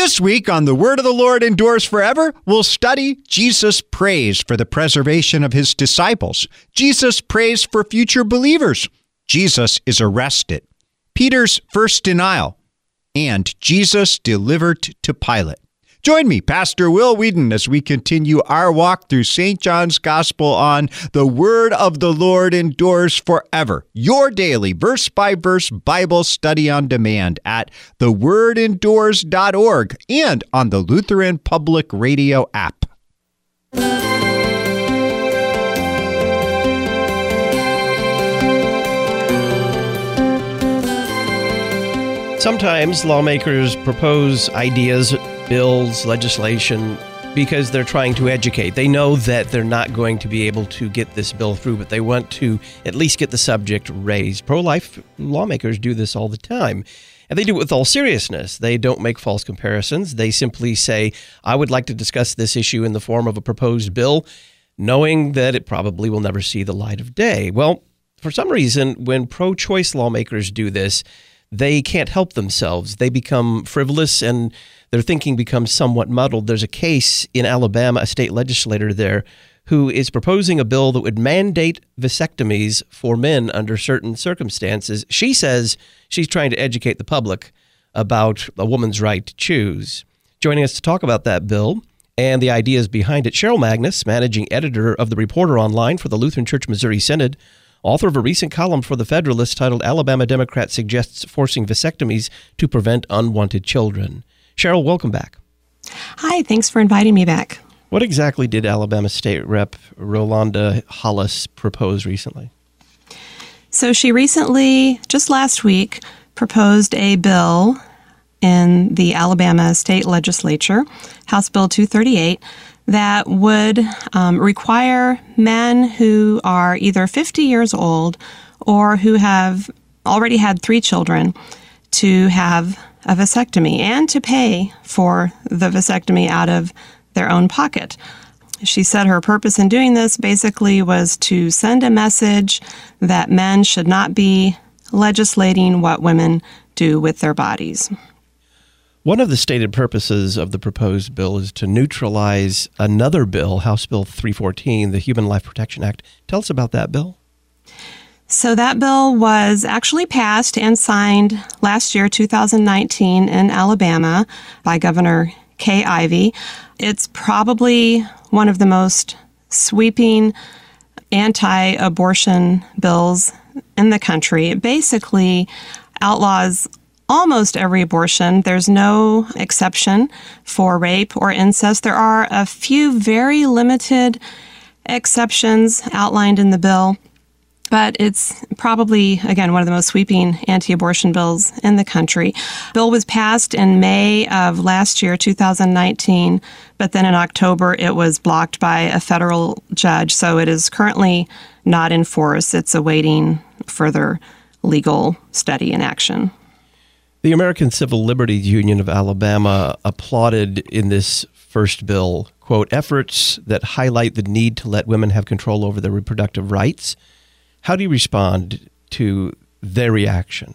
This week on The Word of the Lord Endures Forever, we'll study Jesus prays for the preservation of his disciples. Jesus prays for future believers. Jesus is arrested. Peter's first denial. And Jesus delivered to Pilate. Join me, Pastor Will Whedon, as we continue our walk through St. John's Gospel on The Word of the Lord Endures Forever, your daily verse-by-verse Bible study on demand at thewordendures.org and on the Lutheran Public Radio app. Sometimes lawmakers propose ideas, bills, legislation, because they're trying to educate. They know that they're not going to be able to get this bill through, but they want to at least get the subject raised. Pro-life lawmakers do this all the time, and they do it with all seriousness. They don't make false comparisons. They simply say, I would like to discuss this issue in the form of a proposed bill, knowing that it probably will never see the light of day. Well, for some reason, when pro-choice lawmakers do this, they can't help themselves. They become frivolous and their thinking becomes somewhat muddled. There's a case in Alabama, a state legislator there, who is proposing a bill that would mandate vasectomies for men under certain circumstances. She says she's trying to educate the public about a woman's right to choose. Joining us to talk about that bill and the ideas behind it, Cheryl Magnus, managing editor of the Reporter Online for the Lutheran Church Missouri Synod, author of a recent column for The Federalist titled Alabama Democrat Suggests Forcing Vasectomies to Prevent Unwanted Children. Cheryl, welcome back. Hi, thanks for inviting me back. What exactly did Alabama State Rep. Rolanda Hollis propose recently? So she recently, just last week, proposed a bill in the Alabama State Legislature, House Bill 238, that would require men who are either 50 years old or who have already had 3 children to have a vasectomy and to pay for the vasectomy out of their own pocket. She said her purpose in doing this basically was to send a message that men should not be legislating what women do with their bodies. One of the stated purposes of the proposed bill is to neutralize another bill, House Bill 314, the Human Life Protection Act. Tell us about that bill. So that bill was actually passed and signed last year, 2019, in Alabama by Governor Kay Ivey. It's probably one of the most sweeping anti-abortion bills in the country. It basically outlaws almost every abortion. There's no exception for rape or incest. There are a few very limited exceptions outlined in the bill, but it's probably, again, one of the most sweeping anti-abortion bills in the country. The bill was passed in May of last year, 2019, but then in October it was blocked by a federal judge, so it is currently not in force. It's awaiting further legal study and action. The American Civil Liberties Union of Alabama applauded in this first bill, quote, efforts that highlight the need to let women have control over their reproductive rights. How do you respond to their reaction?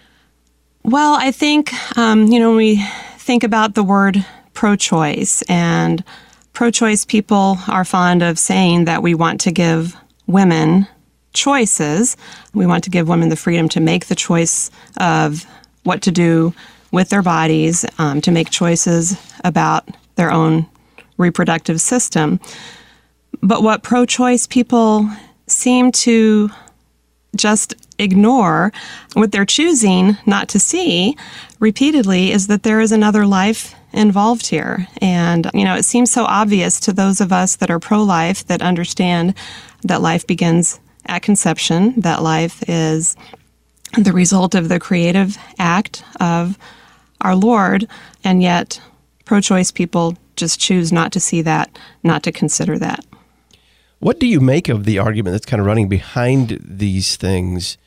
Well, I think, when we think about the word pro-choice, and pro-choice people are fond of saying that we want to give women choices. We want to give women the freedom to make the choice of what to do with their bodies, to make choices about their own reproductive system. But what pro-choice people seem to just ignore, what they're choosing not to see repeatedly, is that there is another life involved here. And, it seems so obvious to those of us that are pro-life, that understand that life begins at conception, that life is the result of the creative act of our Lord, and yet pro-choice people just choose not to see that, not to consider that. What do you make of the argument that's kind of running behind these things,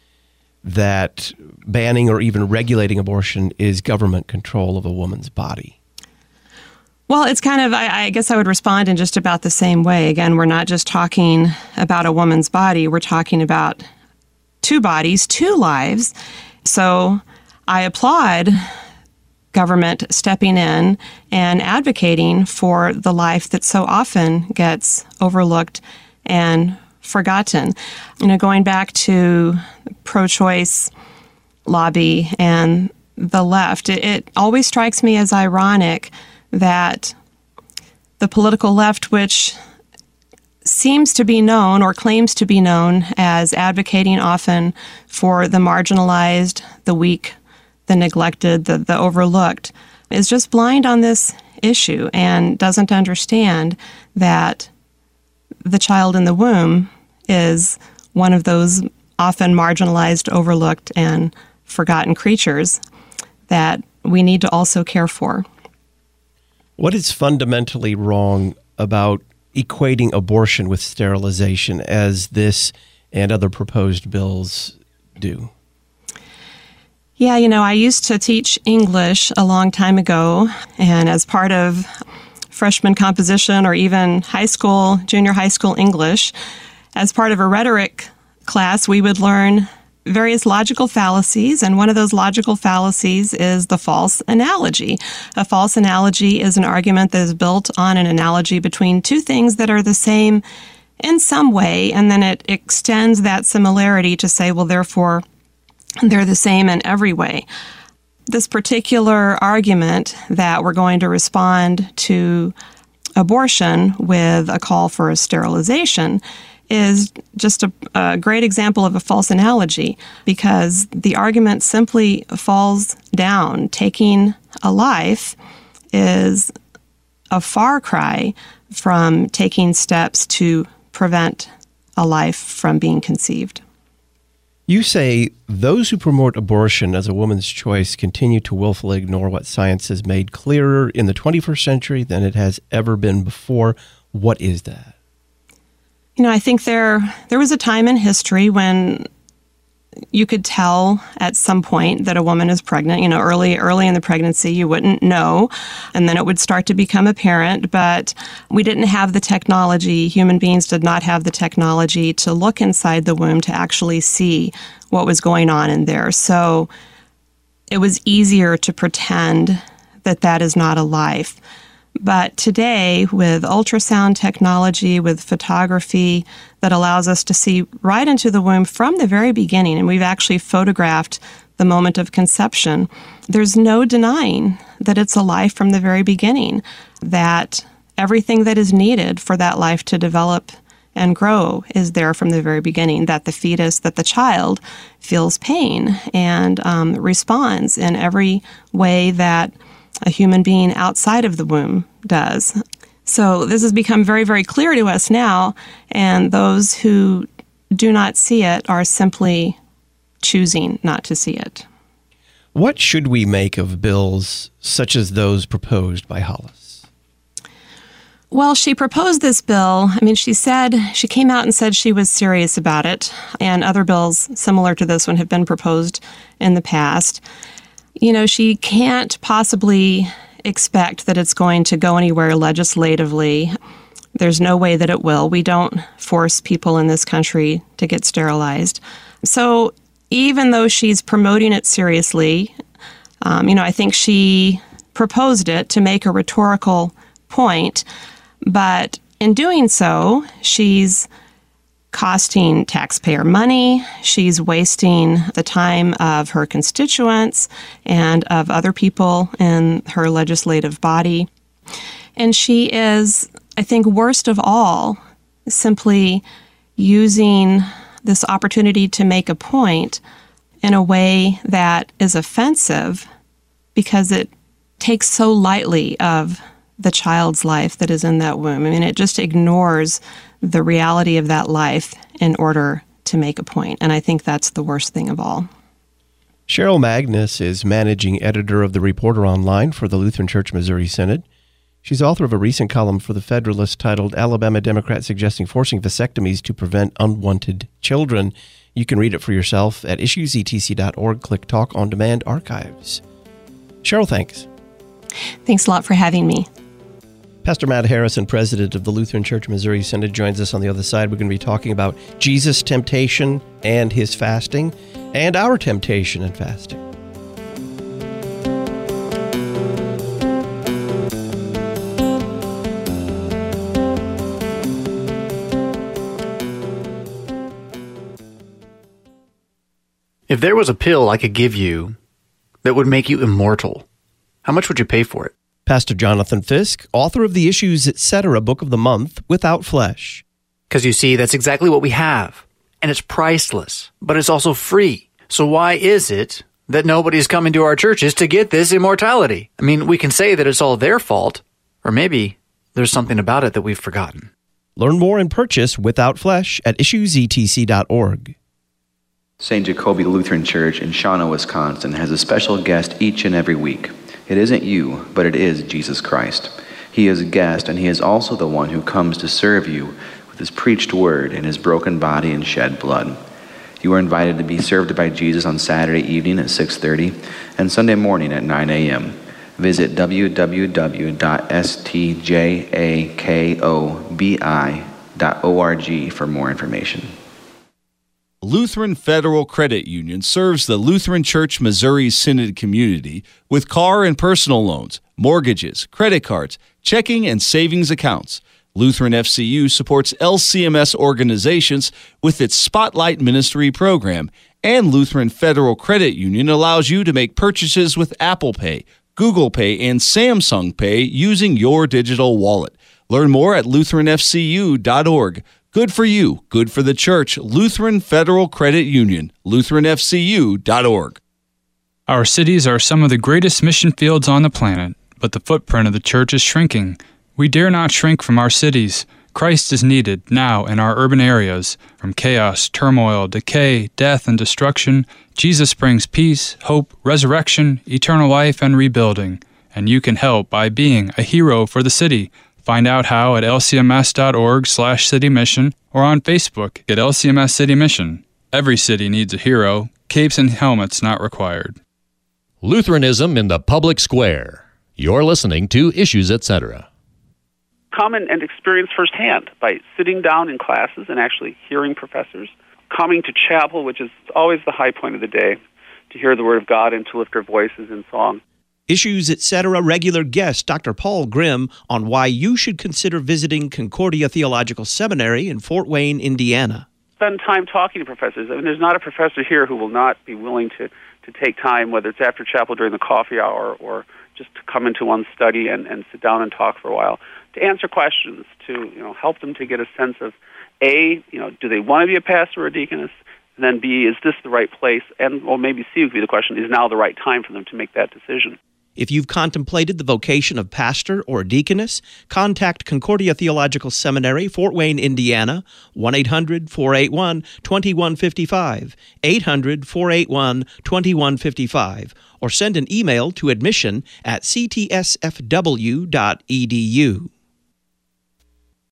that banning or even regulating abortion is government control of a woman's body? Well, it's kind of, I guess I would respond in just about the same way. Again, we're not just talking about a woman's body, we're talking about 2 bodies, 2 lives. So I applaud government stepping in and advocating for the life that so often gets overlooked and forgotten. Going back to pro-choice lobby and the left, it always strikes me as ironic that the political left, which seems to be known or claims to be known as advocating often for the marginalized, the weak, the neglected, the overlooked, is just blind on this issue and doesn't understand that the child in the womb is one of those often marginalized, overlooked, and forgotten creatures that we need to also care for. What is fundamentally wrong about equating abortion with sterilization as this and other proposed bills do? Yeah, I used to teach English a long time ago, and as part of freshman composition or even junior high school English, as part of a rhetoric class, we would learn various logical fallacies, and one of those logical fallacies is the false analogy. A false analogy is an argument that is built on an analogy between two things that are the same in some way, and then it extends that similarity to say, well, therefore, they're the same in every way. This particular argument that we're going to respond to abortion with a call for a sterilization is just a great example of a false analogy, because the argument simply falls down. Taking a life is a far cry from taking steps to prevent a life from being conceived. You say those who promote abortion as a woman's choice continue to willfully ignore what science has made clearer in the 21st century than it has ever been before. What is that? I think there was a time in history when you could tell at some point that a woman is pregnant. Early in the pregnancy, you wouldn't know, and then it would start to become apparent, but we didn't have the technology. Human beings did not have the technology to look inside the womb to actually see what was going on in there. So it was easier to pretend that that is not a life. But today, with ultrasound technology, with photography that allows us to see right into the womb from the very beginning, and we've actually photographed the moment of conception, there's no denying that it's a life from the very beginning, that everything that is needed for that life to develop and grow is there from the very beginning, that the fetus, that the child feels pain and responds in every way that a human being outside of the womb does. So this has become very, very clear to us now, and those who do not see it are simply choosing not to see it. What should we make of bills such as those proposed by Hollis? Well, she proposed this bill. She came out and said she was serious about it, and other bills similar to this one have been proposed in the past. She can't possibly expect that it's going to go anywhere legislatively. There's no way that it will. We don't force people in this country to get sterilized. So even though she's promoting it seriously, I think she proposed it to make a rhetorical point, but in doing so, she's costing taxpayer money, she's wasting the time of her constituents and of other people in her legislative body. And she is, I think, worst of all, simply using this opportunity to make a point in a way that is offensive because it takes so lightly of the child's life that is in that womb. It just ignores the reality of that life in order to make a point. And I think that's the worst thing of all. Cheryl Magnus is managing editor of The Reporter Online for the Lutheran Church Missouri Synod. She's author of a recent column for The Federalist titled Alabama Democrats Suggesting Forcing Vasectomies to Prevent Unwanted Children. You can read it for yourself at issuesetc.org. Click Talk on Demand Archives. Cheryl, thanks. Thanks a lot for having me. Pastor Matt Harrison, president of the Lutheran Church Missouri Synod, joins us on the other side. We're going to be talking about Jesus' temptation and his fasting, and our temptation and fasting. If there was a pill I could give you that would make you immortal, how much would you pay for it? Pastor Jonathan Fisk, author of the Issues Etc. Book of the Month, Without Flesh. Because you see, that's exactly what we have. And it's priceless, but it's also free. So why is it that nobody's coming to our churches to get this immortality? I mean, we can say that it's all their fault, or maybe there's something about it that we've forgotten. Learn more and purchase Without Flesh at issuesetc.org. St. Jacobi Lutheran Church in Shawano, Wisconsin has a special guest each and every week. It isn't you, but it is Jesus Christ. He is a guest, and he is also the one who comes to serve you with his preached word and his broken body and shed blood. You are invited to be served by Jesus on Saturday evening at 6:30 and Sunday morning at 9 a.m. Visit www.stjakobi.org for more information. Lutheran Federal Credit Union serves the Lutheran Church Missouri Synod community with car and personal loans, mortgages, credit cards, checking and savings accounts. Lutheran FCU supports LCMS organizations with its Spotlight Ministry program, and Lutheran Federal Credit Union allows you to make purchases with Apple Pay, Google Pay, and Samsung Pay using your digital wallet. Learn more at lutheranfcu.org. Good for you, good for the church. Lutheran Federal Credit Union, lutheranfcu.org. Our cities are some of the greatest mission fields on the planet, but the footprint of the church is shrinking. We dare not shrink from our cities. Christ is needed now in our urban areas. From chaos, turmoil, decay, death, and destruction, Jesus brings peace, hope, resurrection, eternal life, and rebuilding. And you can help by being a hero for the city. Find out how at lcms.org/citymission or on Facebook at LCMS City Mission. Every city needs a hero. Capes and helmets not required. Lutheranism in the public square. You're listening to Issues Etc. Come and experience firsthand by sitting down in classes and actually hearing professors, coming to chapel, which is always the high point of the day, to hear the Word of God and to lift our voices in song. Issues Etc. regular guest Dr. Paul Grimm on why you should consider visiting Concordia Theological Seminary in Fort Wayne, Indiana. Spend time talking to professors. I mean, there's not a professor here who will not be willing to take time, whether it's after chapel during the coffee hour or just to come into one's study and sit down and talk for a while, to answer questions, to help them to get a sense of, A, do they want to be a pastor or a deaconess? And then B, is this the right place? And maybe C would be the question, is now the right time for them to make that decision? If you've contemplated the vocation of pastor or deaconess, contact Concordia Theological Seminary, Fort Wayne, Indiana, 1-800-481-2155, 800-481-2155, or send an email to admission@ctsfw.edu.